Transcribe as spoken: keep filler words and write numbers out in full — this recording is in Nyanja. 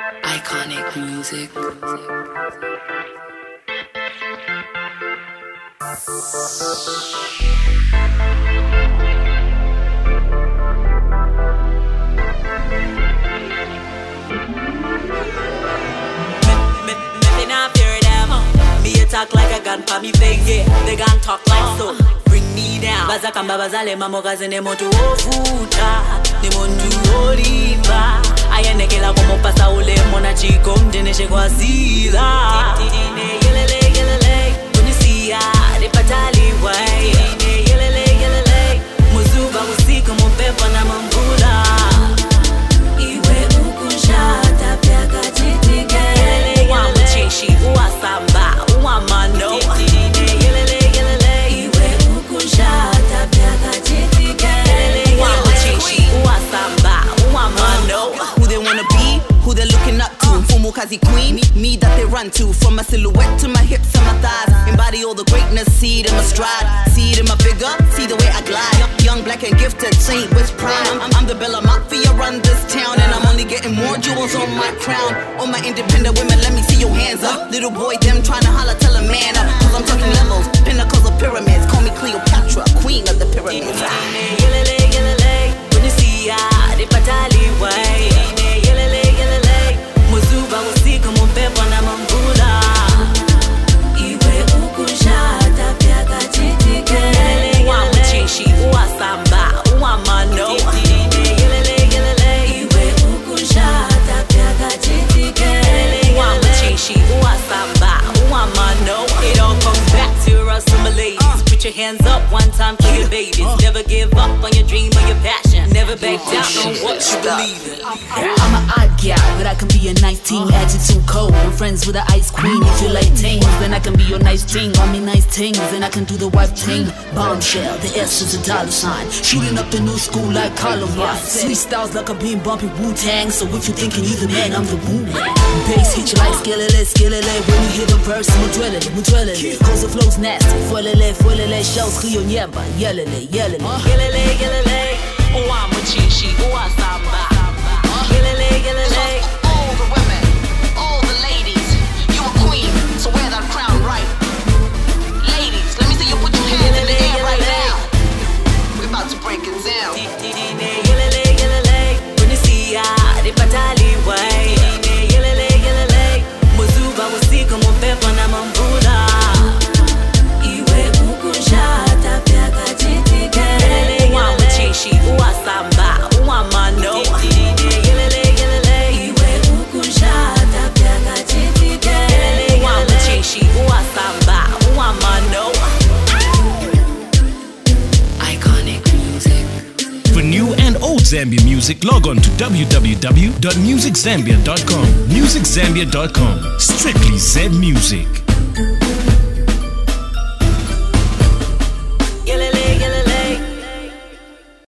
Iconic music. Talk like a gun for me face, yeah. They gon' talk like so. Bring me down. Baza kamba bazale mamokaze ne montu ofuta, ne montu oliva. Ayenekela como pasa ule mona chico mdeneshe kwa zila. Yelele yelele, kunisia de patali way. Yelele yelele, muzuba musika mupepa na mambula. Iwe ukushata pia kachitikele. Wa mcheshi uasamba. Mano yelele yelele iwe ukushata pia kachitikele wachishi uasamba uamano. Who they wanna be, who they're looking up to. Fumu kazi queen, me, me that they run to. From my silhouette to my hips and my thighs, embody all the greatness, see it in my stride, see it in my figure, see the way I glide. Young, black and gifted, Saint with pride. I'm, I'm the Bella Mafia, run this town, and I'm only getting more jewels on my crown. All my independent women, let me see your hands up. Little boy, them trying to holler, tell a man up. Cause I'm talking levels, pinnacles of pyramids. Call me Cleopatra, queen of the pyramids. Yelele, yelele, kunisia, de patali way. Yelele, yelele, muzuba usika mupepa na mambula. Iwe ukushata pia kachitikele. Wa mcheshi uasamba uamano. Yelele, yelele, iwe ukushata pia kachitikele. Wa mcheshi uasamba uamano. It all comes back to us, some ladies. Put your hands up one time for your babies. Never give up on your dream or your passion. Never back down on what you believe in. I'm an odd gal, but I can be a nice team. Attitude cold, I'm friends with the ice queen. If you like things, then I can be your nice ting. I mean nice things, then I can do the wife thing. Bombshell, the S is a dollar sign. Shooting up the new school like Colorado. Sweet styles like a beam bumping Wu-Tang. So if you thinking you the man, I'm the Wu-Man. Bass hit you like skillele, skillele. When you hear the verse, mudwelele, mudwelele. Cause the flow's nasty, fuelele, fuelele. Shows Rio Nyeba, yelele, yelele. Yelele, yelele, uwa mchishi, uwa samba. Yelele, yelele. All the women, all the ladies, you a queen, so wear that crown right. Ladies, let me see you put your hands in the air right now. We're about to break it down. Yelele, yelele, kunisia, de patali way. Yelele, yelele, muzuba usika mupepa na mambula. Iwe ukushata pia kachitikele. Wa mcheshi uasamba uamano. Yelele, yelele, iwe ukushata pia kachitikele. Wa mcheshi uasamba uamano. Iconic music. For new and old Zambia music, log on to w w w dot music zambia dot com. music zambia dot com. Strictly Z music.